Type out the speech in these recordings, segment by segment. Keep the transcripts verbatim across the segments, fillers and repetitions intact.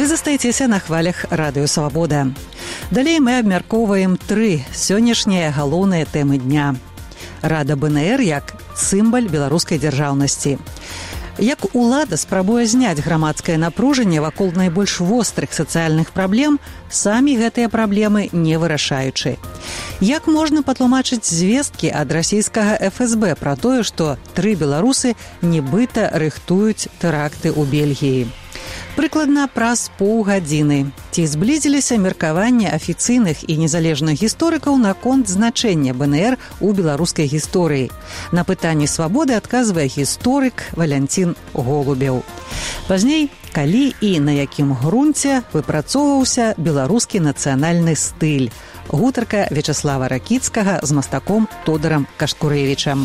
Вы застаецеся на хвалях Радыё Свабода. Далей мы абмяркоўваем тры сённяшнія галоўныя тэмы дня. Рада БНР як сімвал беларускай дзяржаўнасці. Як улада спрабуе зняць грамадскае напружанне вакол найбольш вострых сацыяльных праблем, самі гэтыя праблемы не вырашаючы. Як можна патлумачыць звесткі ад расійскага эф эс бэ пра тое, што тры беларусы нібыта рыхтуюць тэракты ў Бельгіі? Прыкладна праз паўгадзіны. Ці зблізіліся меркаванні афіцыйных і незалежных гісторыкаў наконт значэння БНР у беларускай гісторыі? На пытанні свабоды адказвае гісторык Валянцін Голубеў. Пазней, калі і на якім грунце выпрацоўваўся беларускі нацыянальны стыль. Гутарка Вячаслава Ракіцкага з мастаком Тодорам Кашкурэвічам.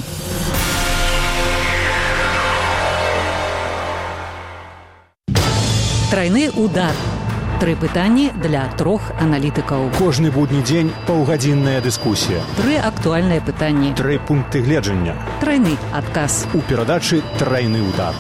Трайны удар. Тры пытанні для трох аналітыкаў. Кожны будні дзень паўгадзінная дыскусія. Тры актуальныя пытанні. Тры пункты гледжання. Трайны адказ. У перадачы «Трайны удар».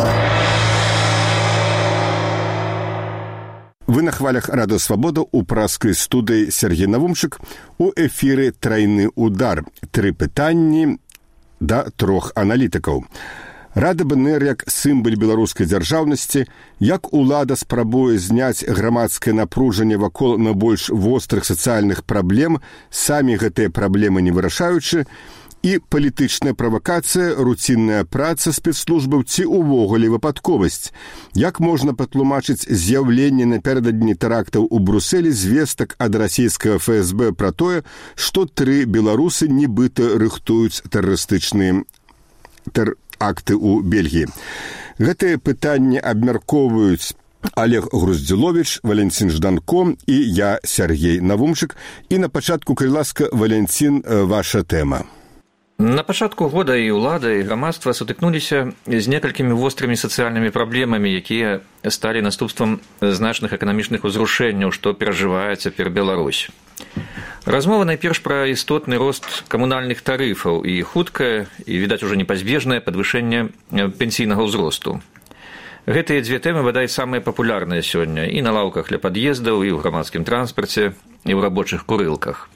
Вы на хвалях Радыё Свабода ў праскай студыі Сергей Навумчык. У эфіры «Трайны удар». Тры пытанні да трох аналітыкаў. Рада БНР як сімвал беларускай дзяржаўнасці, як улада спрабуе зняць грамадскае напружанне вакол найбольш вострых сацыяльных праблем, самі гэтыя праблемы не вырашаючы, і палітычная правакацыя, руцінная праца спецслужбаў ці ўвогуле выпадковасць. Як можна патлумачыць з'яўленне напярэдадні тэрактаў у Брусэлі звестак ад расійскага эф эс бэ пра тое, што тры беларусы нібыта рыхтуюць тэрарыстычныя тэр... акты ў Бельгіі. Гэтыя пытанні абмяркоўваюць Олег Груздзіловіч, Валянцін Жданко і я, Сергей Навумчык. І на пачатку, калі ласка, Валянцін, ваша тэма. На пачатку года і ўлада, і грамадства сутыкнуліся з некалькімі вострымі сацыяльнымі праблемамі, якія сталі наступствам значных эканамічных узрушэнняў, што перажывае цяпер Беларусь. Размова найперш пра істотны рост камунальных тарыфаў і хуткае, і, відаць, ужо непазбежнае падвышэнне пенсійнага ўзросту. Гэтыя дзве тэмы, бадай, самыя папулярныя сёння і на лаўках ля пад'ездаў, і ў грамадскім транспарце, і ў рабочых курылках.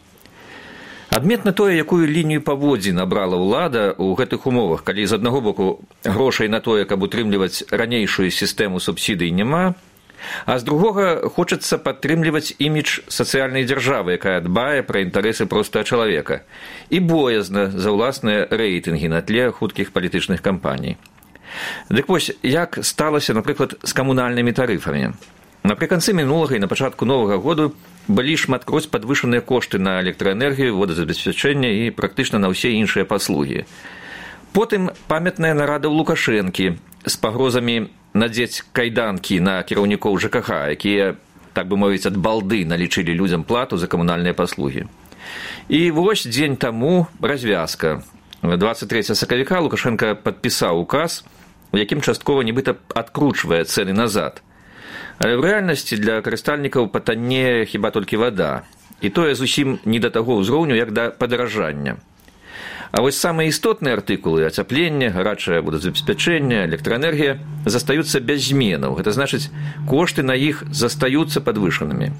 Адметна тое, якую лінію паводзін набрала ўлада ў гэтых умовах, калі з аднаго боку грошай на тое, каб утрымліваць ранейшую сістэму субсідый няма, а з другога хочацца падтрымліваць імідж сацыяльнай дзяржавы, якая дбае пра інтарэсы простага чалавека, і боязна за ўласныя рэйтынгі на тле хуткіх палітычных кампаній. Дык вось, як сталася, напрыклад, з камунальнымі тарыфамі? Напрыканцы мінулага і на пачатку новага году былі шматкроць падвышаныя кошты на электраэнергію, водазабеспячэнне і практычна на ўсе іншыя паслугі. Потым памятная нарада ў Лукашэнкі з пагрозамі надзець кайданкі на кіраўнікоў жэ ка ха, якія, так бы мовіць, ад балды налічылі людзям плату за камунальныя паслугі. І вось дзень таму развязка. дваццаць трэцяга сакавіка Лукашенко падпісаў указ, у якім часткова нібыта адкручвае цэны назад. Але ў рэальнасці для карыстальнікаў патаннее хіба толькі вада. І тое зусім не да таго ўзроўню, як да падаражання. А вось самыя істотныя артыкулы – ацяпленне, гарачае водазабеспячэнне, электраэнергія – застаюцца без зменаў. Гэта значыць, кошты на іх застаюцца падвышанымі.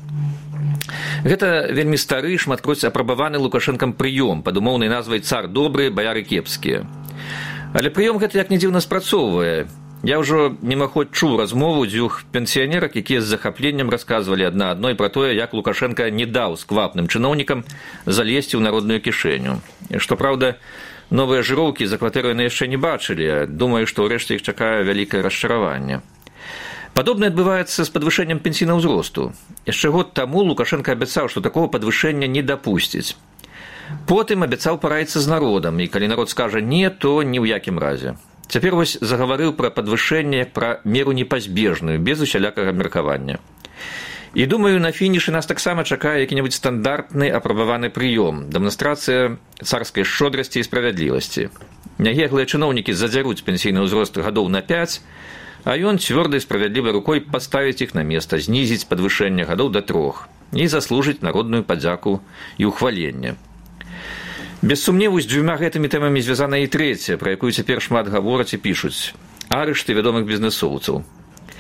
Гэта вельмі стары, шматкроць апрабаваны Лукашэнкам прыём пад умоўнай назвай «Цар добры, баяры кепскія». Але прыём гэта як не дзіўна спрацоўвае. Я ўжо мімаход чуў размову дзвюх пенсіянерак, якія з захапленнем расказвалі адна адной пра тое, як Лукашенка не даў сквапным чыноўнікам залезці ў народную кішэню. Што праўда, новыя жыроўкі за кватэру яны яшчэ не бачылі, думаю, што ўрэшце іх чакае вялікае расчараванне. Падобнае адбываецца з падвышэннем пенсійнага ўзросту. Яшчэ год таму Лукашенка абяцаў, што такога падвышэння не дапусціць. Потым абяцаў параіцца з народам, і калі народ скажа «не», то ні ў якім разе. Цяпер вось загаварыў пра падвышэнне як пра меру непазбежную, без усялякага меркавання. І думаю, на фінішы нас таксама чакае які-небудзь стандартны апрабаваны прыём, дэманстрацыя царскай шчодрасці і справядлівасці. Нягеглыя чыноўнікі задзяруць пенсійны ўзрост гадоў на пяць, а ён цвёрдай справядлівай рукой паставіць іх на места, знізіць падвышэнне гадоў да трох і заслужыць народную падзяку і ўхваленне. Без сумневу, з дзвюма гэтымі тэмамі звязана і трэцяя, пра якую цяпер шмат гавораць і пішуць – арышты вядомых бізнэсоўцаў.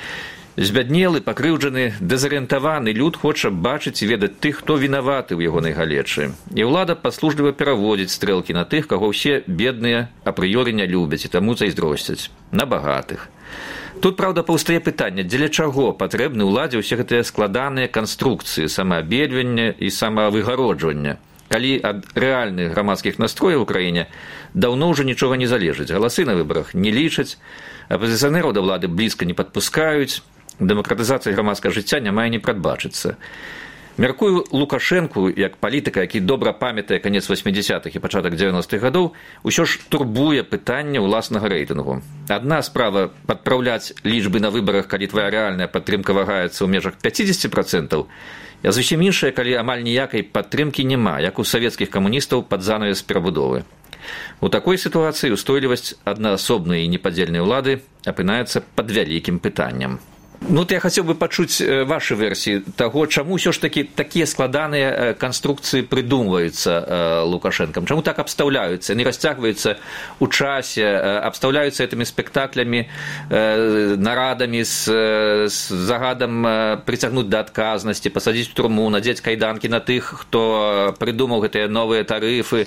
Збяднелы, пакрыўджаны, дэзарыентаваны люд хоча бачыць і ведаць тых, хто вінаваты ў ягонай галечы. І ўлада паслужліва пераводзіць стрэлкі на тых, каго ўсе бедныя апрыёры не любяць і таму зайздросцяць, на багатых. Тут, праўда, паўстае пытанне, дзеля чаго патрэбны ўладзе ўсе гэтыя складаныя канструкцыі самаабельвання і самавыгароджвання, калі ад рэальных грамадскіх настрояў у краіне даўно ўжо нічога не залежыць. Галасы на выбарах не лічаць, апазіцыянераў да ўлады блізка не падпускаюць, дэмакратызацыі грамадскага жыцця не мае не прадбачыцца. Мяркую, Лукашэнку, як палітыка, які добра памятае канец васьмідзясятых і пачатак дзевяностых гадоў, усё ж турбуе пытанне ўласнага рэйтынгу. Адна справа падпраўляць лічбы на выбарах, калі твая рэальная падтрымка вагаецца ў межах пяцідзесяці працэнтаў, а зусім іншая, калі амаль ніякай падтрымкі няма, як у савецкіх камуністаў пад занавес перабудовы. У такой сітуацыі устойлівасць аднаасобнай і непадзельнай улады апынаецца пад вялікім пытаннем. Ну, то я хацеў бы пачуць вашы версіі таго, чаму ўсё ж такі такія складаныя канструкцыі прыдумваюцца Лукашэнкам, чаму так абстаўляюцца, яны расцягваюцца ў часе, абстаўляюцца гэтымі спектаклямі, нарадамі з, з загадам прыцягнуць да адказнасці, пасадзіць у турму, надзець кайданкі на тых, хто прыдумаў гэтыя новыя тарыфы.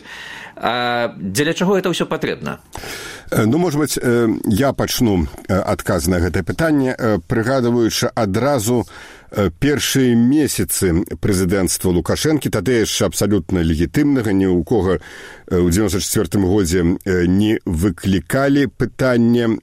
А дзеля чаго гэта ўсё патрэбна? Ну, может быть, я пачну адказ на гэтае пытанне, прыгадваючы адразу першыя месяцы прэзідэнцтва Лукашэнкі, тады яшчэ абсалютна легітымнага, ні ў кога ў дзевяносто чвёртым годзе не выклікалі пытанне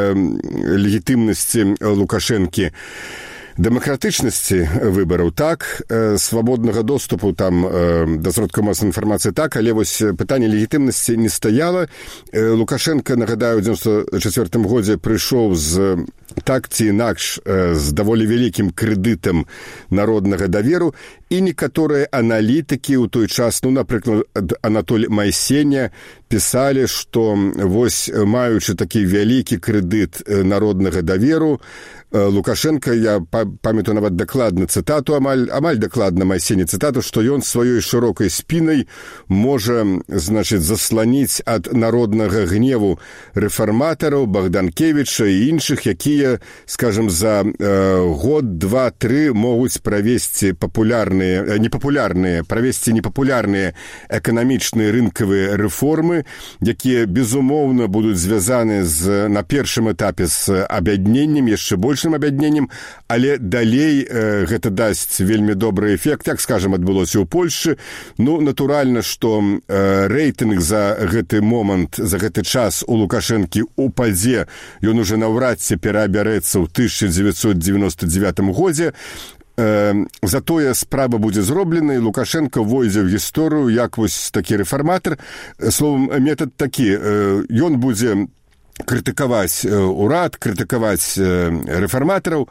легітымнасці Лукашэнкі. Дэмакратычнасці выбараў так, свабоднага доступу там да сродкаў масавай інфармацыі так, але вось пытанне легітымнасці не стаяла. Лукашенко, нагадаю, ў дзевяносто чвёртым годзе прыйшоў з так ці інакш з даволі вялікім крэдытам народнага даверу, і некаторыя аналітыкі ў той час, ну, напрыклад, Анатоль Майсеня пісалі, што вось маючы такі вялікі крэдыт народнага даверу, Лукашенко, я памятаю нават дакладна цытату, амаль, амаль дакладна Майсені цытату, што ён сваёй шырокай спінай можа, значыць, засланіць ад народнага гневу рэфарматараў, Богданкевіча і іншых, якія, скажем, за э, год, два, тры могуць правесці папулярныя, непапулярныя, правесці непапулярныя эканамічныя рынкавыя рэформы, якія, безумоўна, будуць звязаны з, на першым этапе з аб'ядненнем, яшчэ больш аб'ядненнем, але далей э, гэта дасць вельмі добры эфект, так скажем, адбылося ў Польшчы. Ну, натуральна, што э, рэйтынг за гэты момант, за гэты час у Лукашэнкі упадзе, ён уже наўрад ці пераабярэцца ў тысяча дзевяцьсот дзевяносто девятым годзе. Э, затое справа будзе зроблена, і Лукашенко войдзе ў гісторыю як вось такі рэфарматар. Словом, метад такі, э, ён будзе крытыкаваць урад, крытыкаваць рэфарматараў,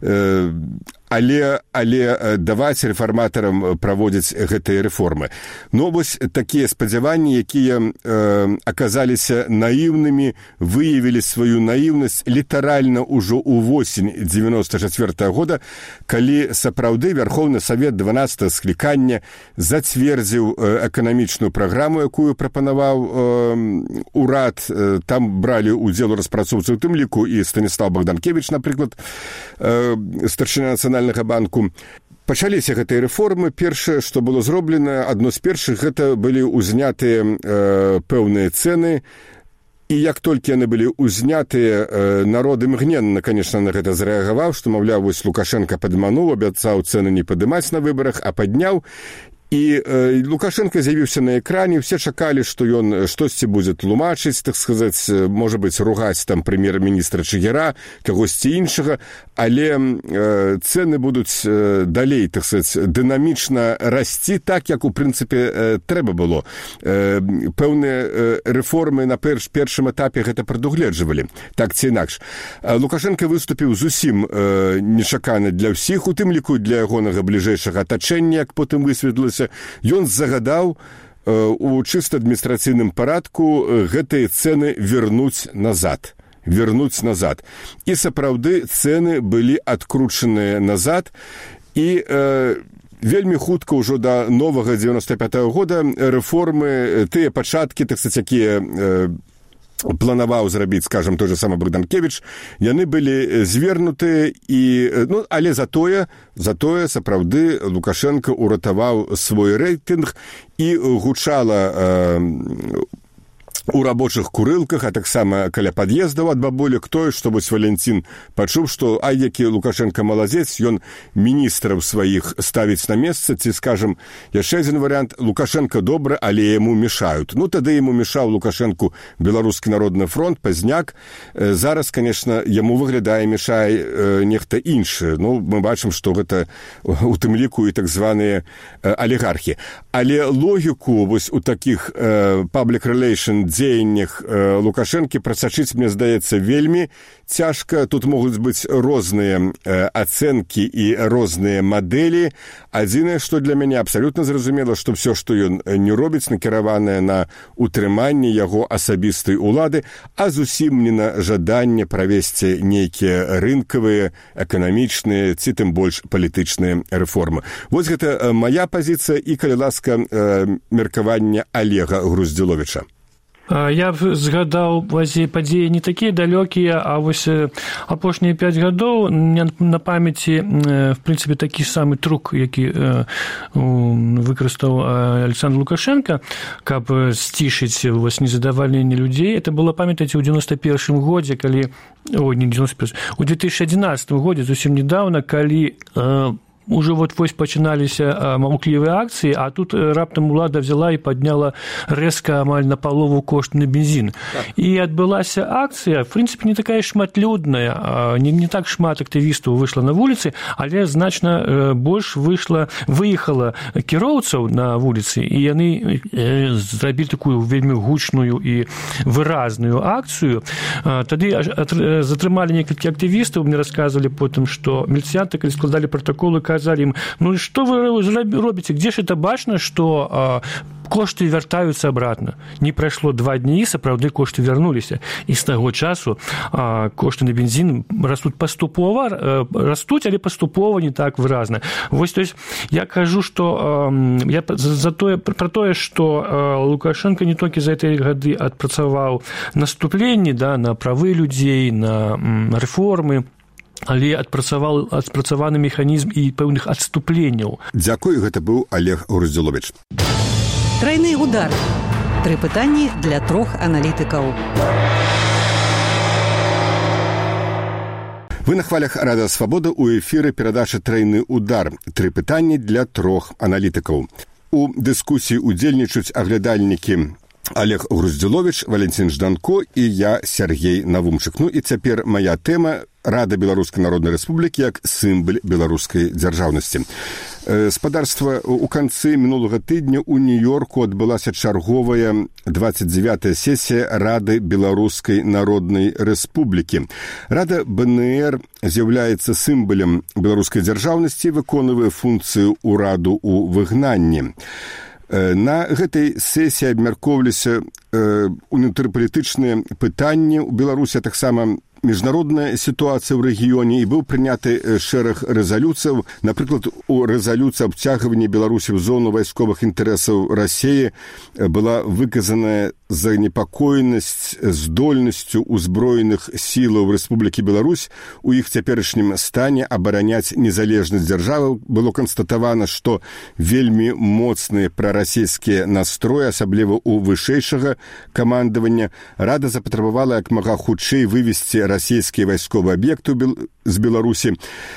але, але даваць рэфарматарам праводзіць гэтыя рэформы. Ну, вось такія спадзяванні, якія э, аказаліся наіўнымі, выявілі сваю наіўнасць літаральна ўжо ў восень дзевяносто чвёртага года, калі сапраўды Вярхоўны Савет дванаццатага склікання зацвердзіў эканамічную праграму, якую прапанаваў э, урад. Там бралі удзел у распрацоўцы, у тым ліку і Станіслав Богданкевіч, напрыклад, э, старшыня Нацыянальнага банку. Пачаліся гэтыя рэформы. Першае, што было зроблена, адно з першых, гэта былі ўзнятыя э, пэўныя цэны. І як толькі яны былі ўзнятыя, э, народ імгненна, конечно, на гэта зрэагаваў, што, маўляў, вось Лукашенко падмануў, абяцаў цэны не падымаць на выбарах, а падняў. І э, Лукашенко з'явіўся на экране, все чакалі, што ён штосьці будзе тлумачыць, так сказаць, можа быць, ругаць там прэм'ер-міністра Чыгера, кагосьці іншага, але э, цэны будуць э, далей, так сказаць, дынамічна расці так, як у прынцыпе э, трэба было. Э, пэўныя э, рэформы на перш, першым этапе гэта прадугледжвалі, так ці інакш. Лукашенко выступіў зусім э, нечакана для ўсіх, у тым ліку для ягонага бліжэйшага атачэння, як потым высветлілася. Ён загадаў э, у чыста адміністрацыйным парадку э, гэтыя цэны вернуць назад. Вернуць назад. І сапраўды цэны былі адкручаныя назад. І э, вельмі хутка ўжо да новага дзевяносто пятага года рэформы, тыя пачаткі, так сказаць, якія э, планаваў зрабіць, скажем, той же самы Богданкевич, яны былі звернутыя, і, ну, але затое, затое сапраўды Лукашенко уратаваў свой рэйтынг і гучала э, у рабочых курылках, а таксама каля пад'ездаў ад бабулек тое, што вось Валянцін пачуў, што ай, які Лукашенко маладзец, ён міністраў сваіх ставіць на месца, ці, скажем, яшчэ адзін варыянт, Лукашенко добры, але яму мешаюць. Ну, тады яму мешаў Лукашенку Беларускі народны фронт, Пазняк. Зараз, конечно, яму выглядае мешае нехта іншы. Ну, мы бачым, што гэта у тым ліку і так званыя алігархі. Але логіку вось у такіх public relation дзеяннях Лукашэнкі прасачыць, мне здаецца, вельмі цяжка. Тут могуць быць розныя ацэнкі і розныя мадэлі. Адзінае, што для мяне абсалютна зразумела, што ўсё, што ён не робіць, накіраванае на утрыманне яго асабістай улады, а зусім не на жаданне правесці нейкія рынкавыя, эканамічныя ці тым больш палітычныя рэформы. Вось гэта мая пазіцыя і, калі ласка, меркаванне Олега Груздзіловіча. Я б згадаў падзеі не такія далёкія, а вось апошнія пяць гадоў на памяці, в прынцыпе, такі самы трук, які выкарыстаў Александр Лукашенко, каб сцішыць вось незадавальненне людзей. Это было, памятаеце, у девяносто первом годзе, калі, ой, не девяносто первом, у две тысячи одиннадцатом годзе, зусім недавно, калі уже вот вось пачыналіся маўклівыя акцыі, а тут раптам улада взяла і падняла рэзка амаль на палову кошт на бензін. Так. І адбылася акцыя, в прынцыпе, не такая шматлюдная, не, не так шмат актывістаў выйшла на вуліцы, але значна больш выйшла, выехала кіроўцаў на вуліцы, і яны зрабілі такую вельмі гучную і выразную акцыю. Тады затрымалі некалькі актывістаў, мне расказвалі потым, што міліцыянты, калі складалі пратаколы, казали им, ну что вы робите, где же это бачно, что а, кошты вяртаюцца обратно. Не прайшло два дні, сапраўды кошты вярнуліся. І з таго часу а, кошты на бензин растут паступова, а, растуць, але паступова не так выразна. Вось, то есть, я кажу, что а, я за тое, про тое, что а, Лукашенко не толькі за гэтыя гады адпрацаваў наступленні, да, на правы людзей, на м, рэформы, але адпрацаваў адпрацаваны механізм і пэўных адступленняў. Дзякую, гэта быў Олег Груздзіловіч. Трайны удар. Тры пытанні для трох аналітыкаў. Вы на хвалях Радыё Свабода, у эфіры перадача «Трайны удар». Тры пытанні для трох аналітыкаў. У дыскусіі удзельнічаюць аглядальнікі Олег Груздзіловіч, Валентин Жданко і я, Сергей Навумчык. Ну і цяпер моя тэма – Рада Беларускай Народнай Рэспублікі як сімвал беларускай дзяржаўнасці. Спадарства, у канцы мінулага тыдня ў Нью-Йорку адбылася чарговая двадцать девятая сесія Рады Беларускай Народнай Рэспублікі. Рада БНР з'яўляецца сімвалам беларускай дзяржаўнасці, выконвае функцыю ўраду ў выгнанні. На гэтай сесіі абмяркоўваліся унутрыпалітычныя пытанні ў Беларусі, а таксама міжнародная сітуацыя ў рэгіёне, і быў прыняты шэраг рэзалюцыяў. Напрыклад, у рэзалюцыі абцягвання Беларусі ў зону вайсковых інтарэсаў Расіі была выказаная занепакоенасць здольнасцю ўзброеных сілаў Рэспублікі Беларусь у іх цяперашнім стане абараняць незалежнасць дзяржавы. Было канстатавана, што вельмі моцныя прарасійскія настроі, асабліва ў вышэйшага камандавання. Рада запатрабавала як мага хутчэй вывесці расійскія вайсковыя аб'екты з Беларусі.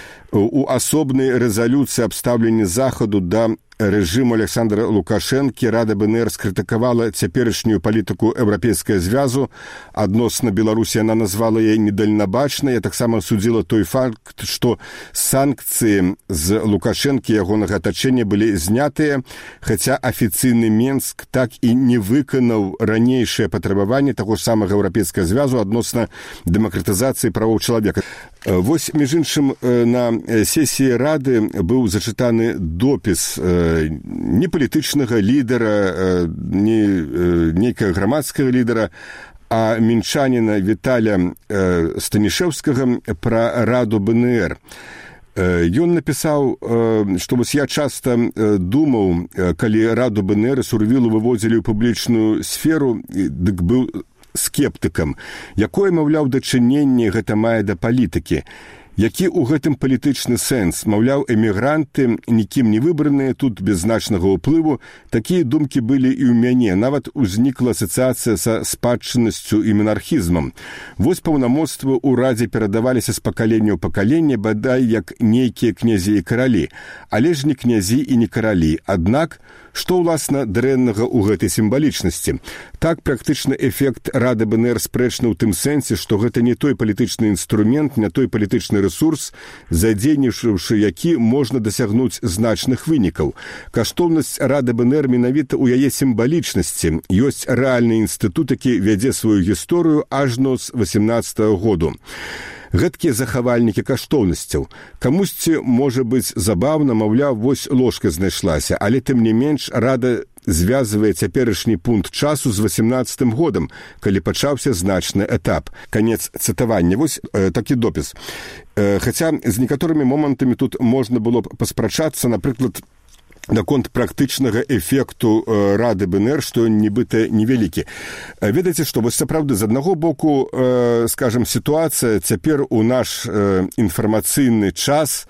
У асобнай рэзалюцыі аб стаўленні захаду да рэжыму Александра Лукашэнкі Рада БНР скрытыкавала цяперашнюю палітыку Еўрапейскага звязу. Адносна Беларусі яна назвала яе недальнабачнай, а таксама судзіла той факт, што санкцыі з Лукашэнкі ягонага атачэння былі знятыя, хаця афіцыйны Менск так і не выканаў ранейшае патрабаванне таго ж самага Еўрапейскага звязу адносна дэмакратызацыі правоў чалавека. Вось, між іншым, на сесіі Рады быў зачытаны допіс не палітычнага лідара, не нейкага грамадскага лідара, а мінчаніна Віталя Станішэўскага пра Раду БНР. Ён напісаў, што вось я часта думаў, калі Раду БНР Сурвілу выводзілі ў публічную сферу, дык быў скептыкам, якое, маўляў, дачыненне гэта мае да палітыкі. Які ў гэтым палітычны сэнс? Маўляў, эмігранты, нікім не выбраныя, тут без значнага ўплыву. Такія думкі былі і ў мяне. Нават узнікла асацыяцыя са спадчыннасцю і монархізмам. Вось паўнамоцтвы ў радзе перадаваліся з пакалення ў пакаленне, бадай як нейкія князі і каралі. Але ж не князі і не каралі. Аднак, што, ўласна, дрэннага ў гэтай сімвалічнасці? Так, практычны эфект Рады БНР спрэчны ў тым сэнсе, што гэта не той палітычны інструмент, не той палітычны рэсурс, задзейнічаўшы які можна дасягнуць значных вынікаў. Каштоўнасць Рады БНР менавіта ў яе сімвалічнасці. Ёсць рэальны інстытут, які вядзе сваю гісторыю ажно з васемнаццатага году. Гэткія захавальнікі каштоўнасцяў. Камусьці можа быць забаўна, маўляў, вось ложка знайшлася, але тым не менш Рада звязвае цяперашні пункт часу з васемнаццатым годам, калі пачаўся значны этап. Канец цытавання. Вось э, такі допіс. Э, хаця з некаторымі момантамі тут можна было б паспрачацца, напрыклад, наконт практычнага эфекту э, Рады БНР, што нібыта невялікі. Э, ведаеце, што вось сапраўды з аднаго боку, э, скажам, сітуацыя цяпер у наш э, інфармацыйны час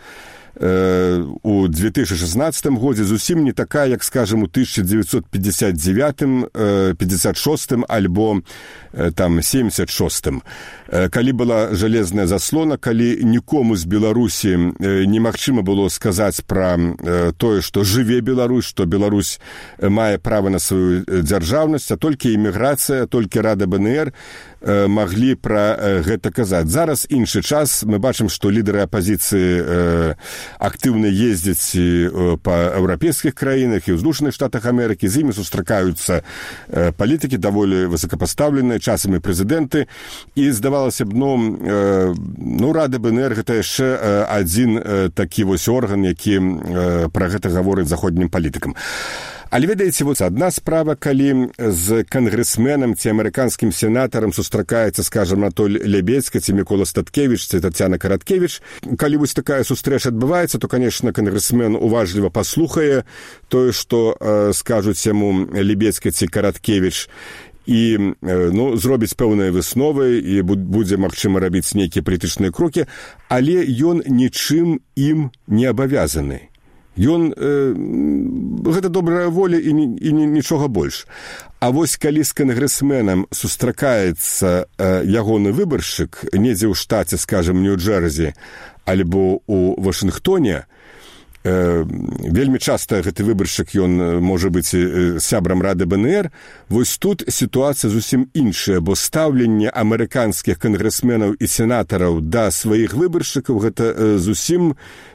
э, у две тысячи шестнадцатым годзе зусім не такая, як, скажам, у тысяча девятьсот пятьдесят девятым, э, пятьдесят шостым альбо э, там семьдесят шостым. Э, калі была жалезная заслона, калі нікому з Беларусі э, немагчыма было сказаць пра э, тое, што жыве Беларусь, што Беларусь мае права на сваю дзяржаўнасць, а толькі эміграцыя, толькі Рада БНР э, маглі пра э, гэта казаць. Зараз іншы час. Мы бачым, што лідары апазіцыі э, актыўна ездзяць э, па еўрапейскіх краінах і ў Злучаных Штатах Амерыкі, з імі сустракаюцца э, палітыкі даволі высокапастаўленыя, часамі прэзідэнты, і здавалася б, ну, э, ну Рада БНР гэта яшчэ э, адзін э, такі вось орган, які э, пра гэта гаворыць заходнім палітыкам. Але ведаеце, вот адна справа, калі з кангрэсменам ці амерыканскім сенатарам сустракаецца, скажам, Анатоль Лябедзька ці Мікола Статкевіч ці Тацяна Караткевіч. Калі вось такая сустрэча адбываецца, то, конечно, кангрэсмен уважліва паслухае тое, што э, скажуць яму Лябедзька ці Караткевіч, і ну, зробіць пэўныя высновы, і будзе магчыма рабіць нейкія палітычныя крокі, але ён нічым ім не абавязаны. Ён, э, гэта добрая воля і, і нічога больш. А вось калі з кангрэсменам сустракаецца э, ягоны выбаршчык недзе ў штаце, скажам, Нью-Джерсі, альбо ў Вашынгтоне, э, вельмі часта гэты выбаршчык, ён можа быць э, сябрам Рады БНР, вось тут сітуацыя зусім іншая, бо стаўленне амерыканскіх кангрэсменаў і сенатараў да сваіх выбаршчыкаў гэта э, зусім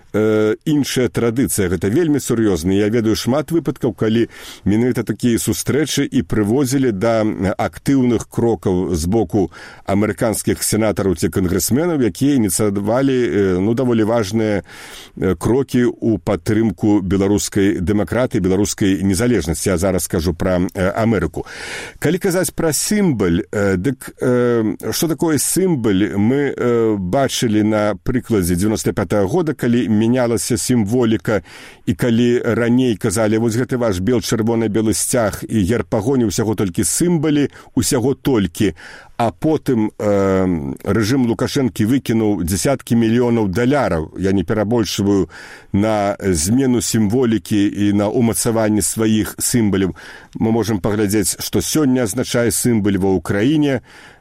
іншая традыцыя, гэта вельмі сур'ёзна. Я ведаю шмат выпадкаў, калі менавіта такія сустрэчы і прыводзілі да актыўных крокаў з боку амерыканскіх сенатараў ці кангрэсменаў, якія ініцыявалі ну, даволі важныя крокі ў падтрымку беларускай дэмакратыі, беларускай незалежнасці. Я зараз скажу пра Амерыку. Калі казаць пра сімбаль, дык што такое сімбаль, мы бачылі на прыкладзе дзевяносто пятого года, калі менялася сімволіка, і калі раней казалі, вось гэты ваш бел-чырвоны-белы сцяг і герб пагоні, усяго толькі сімбалі, усяго толькі, а потым э, рэжым Лукашэнкі выкінуў дзесяткі мільёнаў даляраў, я не перабольшваю, на змену сімволікі і на умацаванне сваіх сімбаляў. Мы можам паглядзець, што сёння азначае сімбаль ва ўкраіне,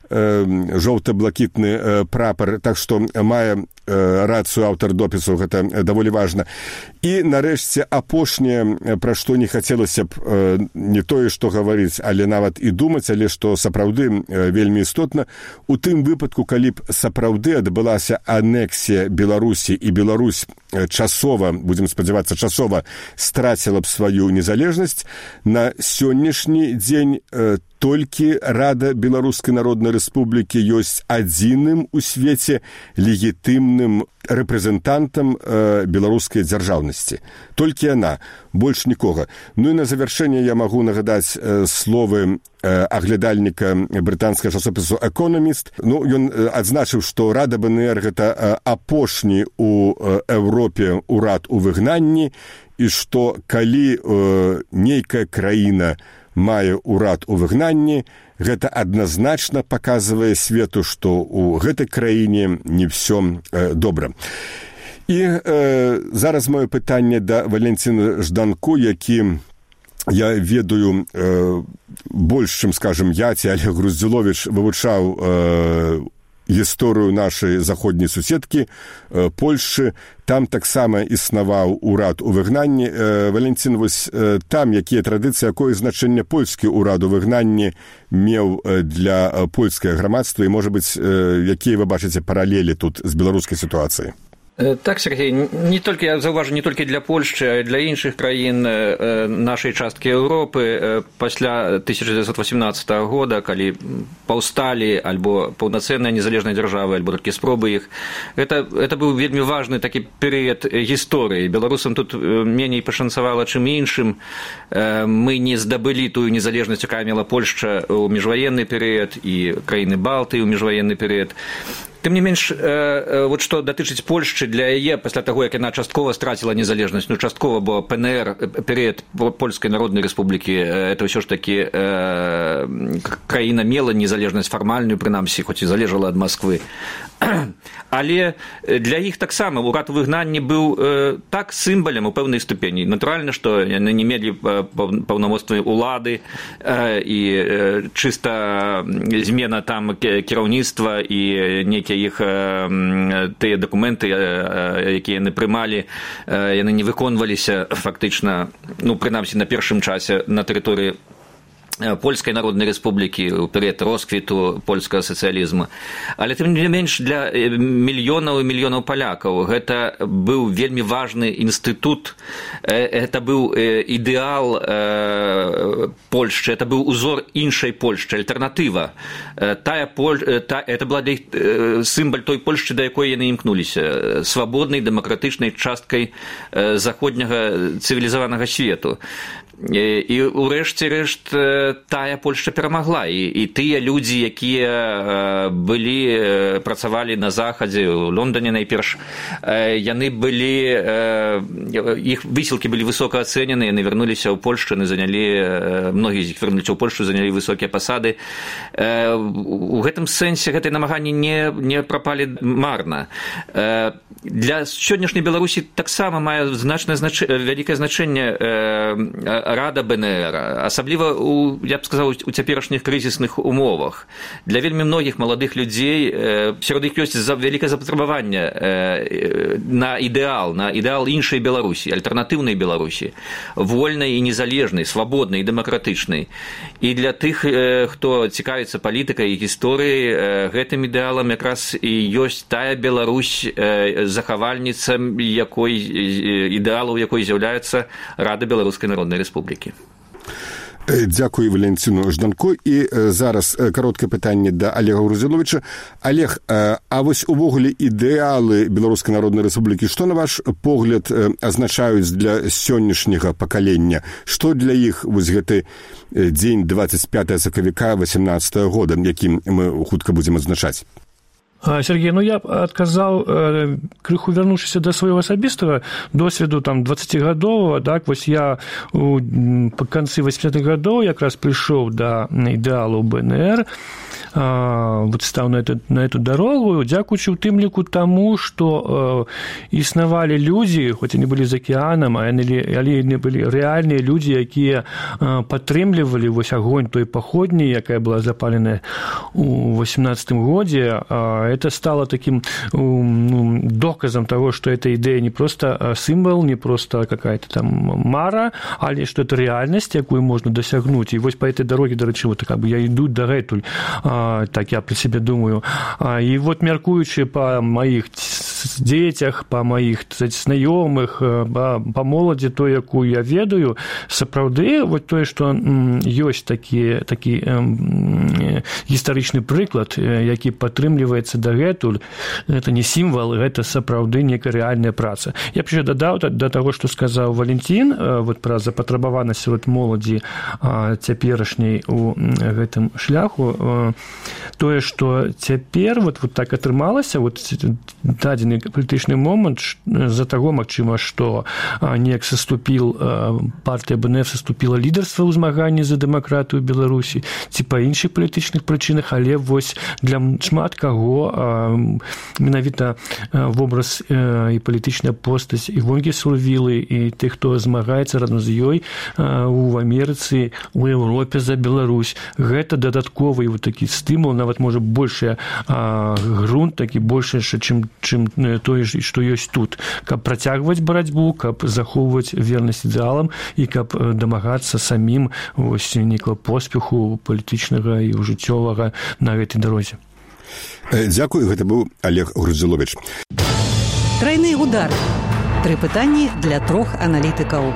жоўта-блакітны э, прапар, так што мае э, рацыю аўтар допісу, гэта даволі важна. І, нарэшце, апошняе, пра што не хацелася б э, не тое, што гаварыць, але нават і думаць, але што сапраўды э, вельмі істотна, у тым выпадку, калі б сапраўды адбылася анексія Беларусі і Беларусь часова, будзем спадзявацца, часова страціла б сваю незалежнасць, на сённяшні дзень э, толькі Рада Беларускай Народнай Рэспублікі ёсць адзіным у свеце легітымным рэпрэзентантам э, беларускай дзяржаўнасці. Толькі яна, больш нікога. Ну і на завяршэнне я магу нагадаць э, словы э, аглядальніка брытанскага часопісу «Экономіст». Ну, ён э, адзначыў, што Рада БНР гэта э, апошні у э, Еўропе урад у выгнанні, і што калі э, нейкая краіна мае ўрад у выгнанні, гэта адназначна паказвае свету, што ў гэтай краіне не ўсё э, добра. І э, зараз маё пытанне да Валентина Жданко, які, я ведаю, э, больш, чым, скажем, я ці Олег Груздзіловіч вывучаў э, гісторыю нашай заходняй суседкі э, Польшчы. Там таксама існаваў урад у выгнанні. Э, Валентин, вось э, там якія традыцыі, якое значэнне польскі урад у выгнанні меў для польскае грамадства, і, можа быць, э, якія вы бачыце паралелі тут з беларускай сітуацыяй? Так, Сергей, не только, я заўважу, не толькі для Польшчы, а і для іншых краін нашай часткі Еўропы пасля тысяча девятьсот восемнадцатого года, калі паўсталі альбо паўнацэнныя незалежныя дзяржавы, альбо толькі спробы іх, это, это быў вельмі важны такі перыяд гісторыі. Беларусам тут меней пашанцавала, чым іншым. Мы не здабылі тую незалежнасць, якая мела Польшча ў міжваенны перыяд і краіны Балтыі ў міжваенны перыяд. Тым не менш, вот што датычыць Польшчы, для яе, пасля таго, як яна часткова страціла незалежнасць, ну, часткова, бо ПНР, перыяд Польскай Народнай Рэспублікі, это ўсё ж такі краіна мела незалежнасць фармальную, прынамсі, хоць і залежала ад Масквы. Але для іх таксама урад у выгнанні быў так сімвалем у пэўнай ступені. Натуральна, што яны не мелі паўнамоцтвы ўлады і чыста змена там кіраўніцтва і нейкія іх тыя дакументы, якія яны прымалі, яны не выконваліся фактычна, ну, прынамсі, на першым часе на тэрыторыі Польскай Народнай Рэспублікі ў перыяд росквіту польскага сацыялізму. Але тым не менш, для мільёнаў і мільёнаў палякаў гэта быў вельмі важны інстытут, гэта быў ідэал Польшчы, это быў узор іншай Польшчы, альтэрнатыва. Тая Поль... Та... Это была сімвал той Польшчы, да якой яны імкнуліся, свабоднай, дэмакратычнай часткай заходняга цывілізаванага свету. І ўрэшце рэшт тая Польшча перамагла, і, і тыя людзі, якія былі, працавалі на захадзе, у Лондоне найперш, яны былі, іх высілкі былі высока ацэнены, яны вярнуліся ў Польшчу, яны занялі, многія з іх вярнуліся ў Польшчу, занялі высокія пасады. У гэтым сэнсе гэтыя намаганні не, не прапалі марна. Для сённяшняй Беларусі таксама мае значнае знач... вялікае значэнне Рада БНР, асабліва у, я б сказаў, у цяперашніх крызісных умовах. Для вельмі многіх маладых людзей сярод іх ёсць вялікае запатрабаванне на ідэал, на ідэал іншай Беларусі, альтэрнатыўнай Беларусі, вольнай і незалежнай, свабоднай і дэмакратычнай. І для тых, хто цікавіцца палітыкай і гісторыяй, гэтым ідэалам якраз і ёсць тая Беларусь, захавальніца якой ідэалаў, якой з'яўляецца Рада Беларускай Народнай Рэспублікі. Дзякую Валентину Жданко. І зараз кароткае пытанне да Олега Груздзіловіча. Олег, а вось увогуле ідэалы Беларускай Народнай Рэспублікі, што, на ваш погляд, азначаюць для сённяшняга пакалення? Што для іх вось гэты дзень двадцать пятого сакавіка восемнадцатого года, якім мы хутка будзем адзначаць? Сергей, ну я адказаў, крыху вярнуўшыся да свайго асабістага досведу там дваццацігадовага, так, вось я у канцы восьмідзесятых гадоў якраз прыйшоў да ідэалу БНР, вот стаў на эту, на эту дарогу, дзякуючы ў тым ліку таму, што існавалі людзі, хоць яны былі з акіянам, але яны былі рэальныя людзі, якія падтрымлівалі вось агонь той паходні, якая была запаленая у восемнадцатым годзе. Это стало таким ну, доказом того, что эта идея не просто символ, не просто какая-то там мара, а что это реальность, якую можно досягнуть. И вот по этой дороге, до речи, вот как бы я иду до гэтуль, а, так я про себя думаю. А, и вот меркуючи по моих детях, по моих знаёмых, по, по моладзі той, якую я ведаю, сапраўды вот тое, што ёсць такі, такі э, гістарычны прыклад, які падтрымліваецца дагэтуль, это не сімвал, гэта сапраўды некая рэальная праца. Я б яшчэ дадаў да таго, што сказаў Валентин, вот пра запатрабаванасць сярод моладзі цяперашняй у гэтым шляху. тое, што цяпер вот, вот так атрымалася, вот дадзены палітычны момант з-за таго, магчыма, што неяк саступіл партыя бэ эн эф саступіла лідарства ў змаганні за дэмакратыю Беларусі, ці па іншых палітычных прычынах, але вось для шмат каго менавіта вобраз і палітычная постаць Івонкі Сурвілы і тых, хто змагаецца разам з ёй у Амерыцы, у Еўропе за Беларусь, гэта дадатковы вот такі стымул, нават можа большы грунт, такі большы, чым, чым тое, што ёсць тут, каб працягваць барацьбу, каб захоўваць вернасць ідэалам і каб дамагацца самім вось некага поспеху палітычнага і жыццёвага на гэтай дарозе. Дзякую, гэта быў Олег Груздзіловіч. Трайны удар. Тры пытанні для трох аналітыкаў.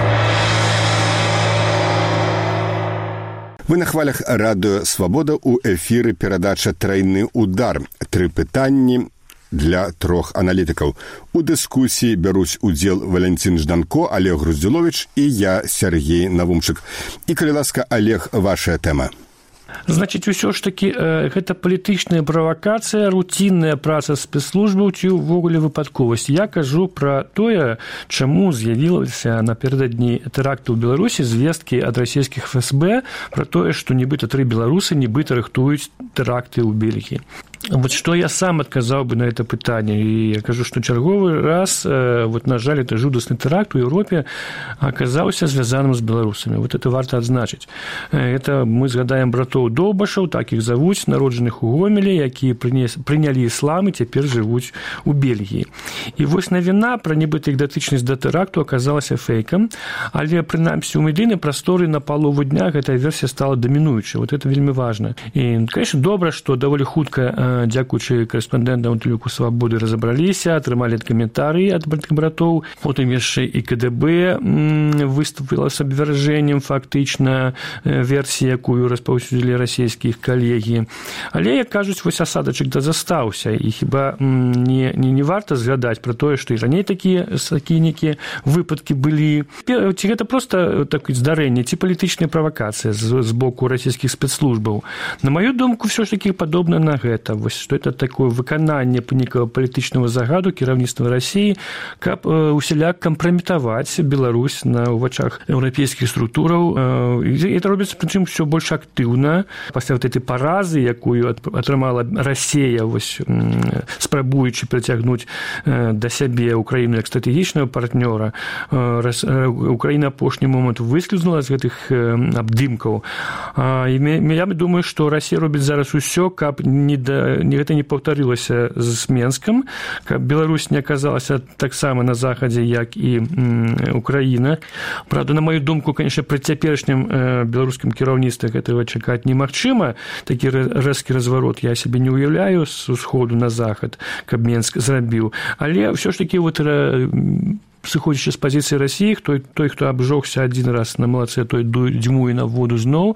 Вы на хвалях радыё «Свабода» у эфіры перадача «Трайны удар». Тры пытанні для трох аналітыкаў. У дыскусіі бяруць удзел Валянцін Жданко, Олег Груздзіловіч і я, Сергей Навумчык. І, калі ласка, Олег, вашая тэма. Значыць, усё ж такі гэта палітычная правакацыя, руцінная праца спецслужбаў ці ўвогуле выпадковасць. Я кажу пра тое, чаму з'явілася напярэдадні тэракту ў Беларусі звесткі ад расійскіх эф эс бэ пра тое, што нібыта тры беларусы нібыта рыхтуюць тэракты ў Бельгіі. Вот что я сам отказал бы на это пытание. И я кажу, что черговый раз, вот, на жаль, это жудасный теракт у Европе оказался связанным с белорусами. Вот это варто отзначить. Это мы згадаем братоў Довбашаў, так их зовут, народженых у Гомелі, якія прынялі іслам і цяпер жывуць у Бельгіі. І вось навіна пра нібыта іх датычнасць да тэракту аказалася фейкам, але прынамсі ў медыйнай прасторы на палову дня гэтая версія стала дамінуючай. Вот это вельмі важна. І, конечно, добра, што даволі хутка дзякуючы корэспандэнтам тэлевізіі «Свабоды» разабраліся, атрымалі каментарыі ад братоў. Потым яшчэ і ка дэ бэ выступіла з абвяржэннем фактычна версіі, якую распаўсюдзілі расійскія калегі. Але, як кажуць, вось асадачак да застаўся. І хіба не, не, не варта згадаць пра тое, што і раней такія такія выпадкі былі. Ці гэта проста такое здарэнне, ці палітычная правакацыя з, з боку расійскіх спецслужбаў? На маю думку, ўсё ж такі падобна на гэта. Вось што это такое выкананне нейкага палітычнага загаду кіраўніцтва Расіі, каб усяляк кампраметаваць Беларусь на ў вачах еўрапейскіх структураў. І это робіцца, прычым, усё больш актыўна. Пасля вот этой паразы, якую атрымала Расія, вось, спрабуючы прыцягнуць да сябе Украіну як стратэгічнага партнёра, Украіна апошні момант выскользнула з гэтых абдымкаў. І я думаю, што Расія робіць зараз усё, каб не да гэта не паўтарылася з Менскам, каб Беларусь не аказалася таксама на захадзе, як і Украіна. Правда, на маю думку, конечно, пры цяперашнім беларускім кіраўніцтве гэтага чакаць немагчыма. Такі рэзкі разварот я сябе не ўяўляю з усходу на захад, каб Менск зрабіў. Але ўсё ж такі вот сыходзячы з пазіцыі Расіі, той, той, хто абжогся адзін раз на малаце, той дзьмуе на воду зноў.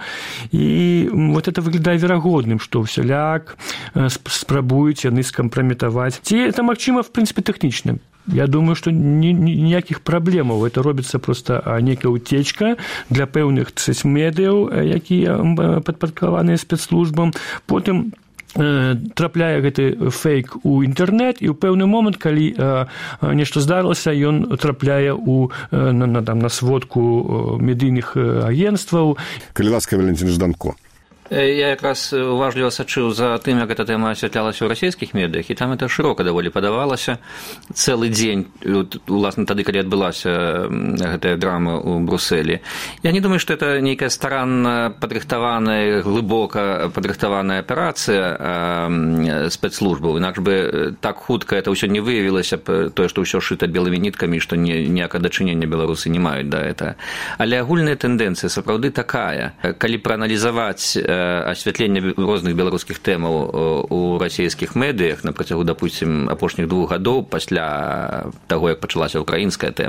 І вот это выглядае верагодным, што ўсяляк спрабуюць яны скампраметаваць. Ці это магчыма, в прынцыпе, тэхнічна. Я думаю, што ніякіх праблемаў. Это робіцца проста нейкая ўцечка для пэўных медыяў, якія падпарадкаваныя спецслужбам. Потым трапляе гэты фейк у інтэрнэт, і ў пэўны момант, калі нешта здарылася, ён трапляе ў, на, на, там, на сводку медыйных агенцтваў. Калі ласка, Валянцін Жданко. Я якраз уважліва сачыў за тым, як эта тэма асвятлялася ў расійскіх медыях, і там это шырока даволі падавалася. Цэлы дзень, уласна тады, калі адбылася гэтая драма ў Брусэлі. Я не думаю, што это нейкая старанна падрыхтаваная, глыбока падрыхтаваная аперацыя спецслужбаў. Інакш бы так хутка это ўсё не выявілася, тое, што ўсё шыта белымі ніткамі, што ніякага дачынення беларусы не маюць да гэта. Але агульная тэндэнцыя сапраўды такая. Калі прааналізаваць асвятленне розных беларускіх тэмаў у расійскіх медыях на працягу, допустим, апошніх двух гадоў пасля таго, як пачалася украінская тэма,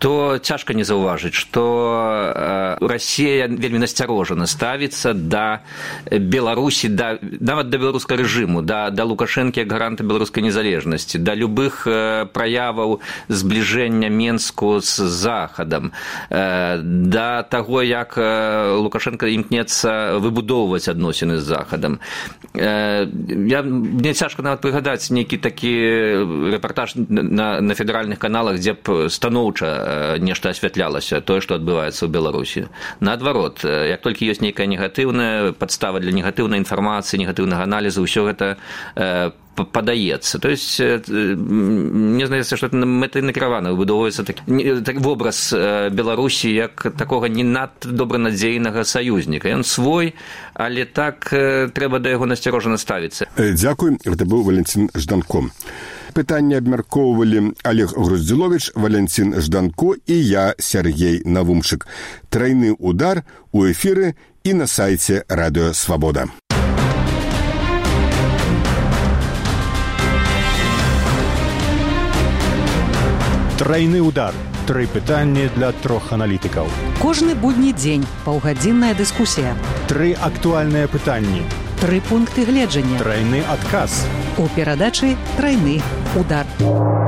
то цяжка не заўважыць, што Расія вельмі насцярожана ставіцца да Беларусі, да, нават да беларускага рэжыму, да, да Лукашэнкі як гаранта беларускай незалежнасці, да любых праяваў збліжэння Менску з Захадам, да таго, як Лукашенко імкнецца выбудоўваць адносіны з Захадам. Я, мне цяжка нават прыгадаць нейкі такі рэпартаж на, на федэральных каналах, дзе б станоўча нешта асвятлялася, тое, што адбываецца ў Беларусі. Наадварот, як толькі ёсць нейкая негатыўная падстава для негатыўнай інфармацыі, негатыўнага аналізу, ўсё гэта падаецца. То есть, мне здаецца, што мэтанакіравана выбудоўваецца такі так, вобраз Беларусі як такога не надта добранадзейнага саюзніка. Ён свой, але так трэба да яго насцярожана ставіцца. Дзякуй, гэта быў Валентин Жданко. Пытанне абмяркоўвалі Олег Груздзіловіч, Валентин Жданко і я, Сергей Навумчык. Трайны удар у эфіры і на сайце Радыё Свабода. Трайны удар. Тры пытанні для трох аналітыкаў. Кожны будні дзень паўгадзінная дыскусія. Тры актуальныя пытанні. Тры пункты гледжання. Трайны адказ. У перадачы «Трайны удар».